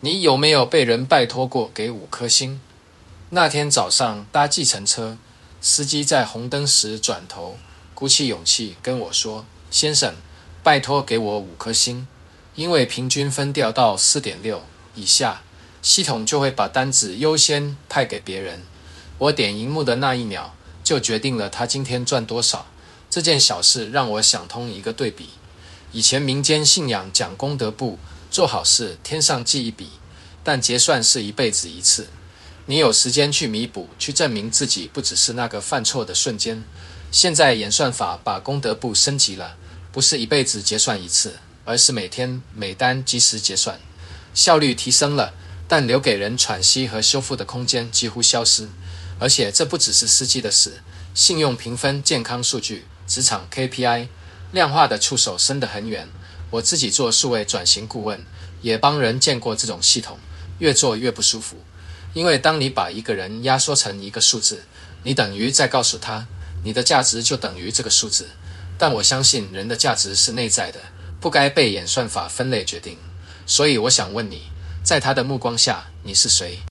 你有没有被人拜托过给5颗星？那天早上搭计程车，司机在红灯时转头，鼓起勇气跟我说：“先生，拜托给我5颗星，因为平均分掉到 4.6 以下，系统就会把单子优先派给别人。”我点萤幕的那一秒，就决定了他今天赚多少。这件小事让我想通一个对比。以前民间信仰讲功德簿，做好事天上记一笔，但结算是一辈子一次。你有时间去弥补，去证明自己不只是那个犯错的瞬间。现在演算法把功德簿升级了，不是一辈子结算一次，而是每天每单即时结算，效率提升了，但留给人喘息和修复的空间几乎消失。而且这不只是司机的事，信用评分、健康数据、职场 KPI 量化的触手伸得很远。我自己做数位转型顾问，也帮人见过这种系统，越做越不舒服。因为当你把一个人压缩成一个数字，你等于在告诉他，你的价值就等于这个数字。但我相信人的价值是内在的，不该被演算法分类决定。所以我想问你，在他的目光下，你是谁？